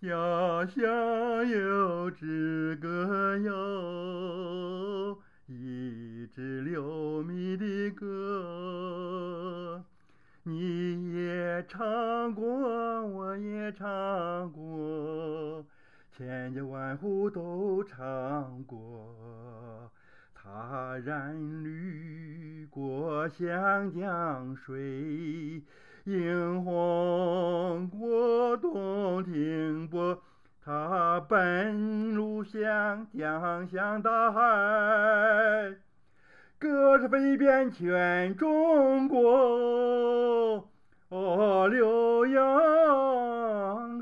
家乡有支歌谣，一支流米的歌。你也唱过，我也唱过，千家万户都唱过。他染绿过湘江水，映红过洞庭波。他奔入湘江向大海，歌声飞遍全中国。哦，浏阳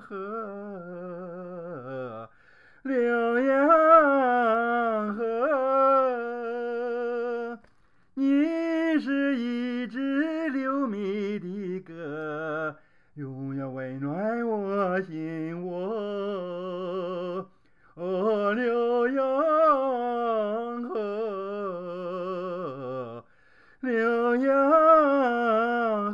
河，浏阳河，你是一支流米的歌，永远温暖我心窝。哦，浏阳河，浏阳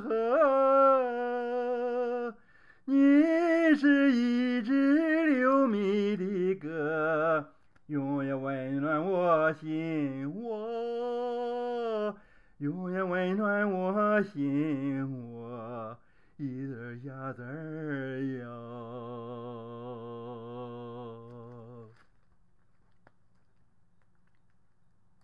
河，你是一支流米的歌，永远温暖我心窝，永远温暖我心窝。一字儿下字儿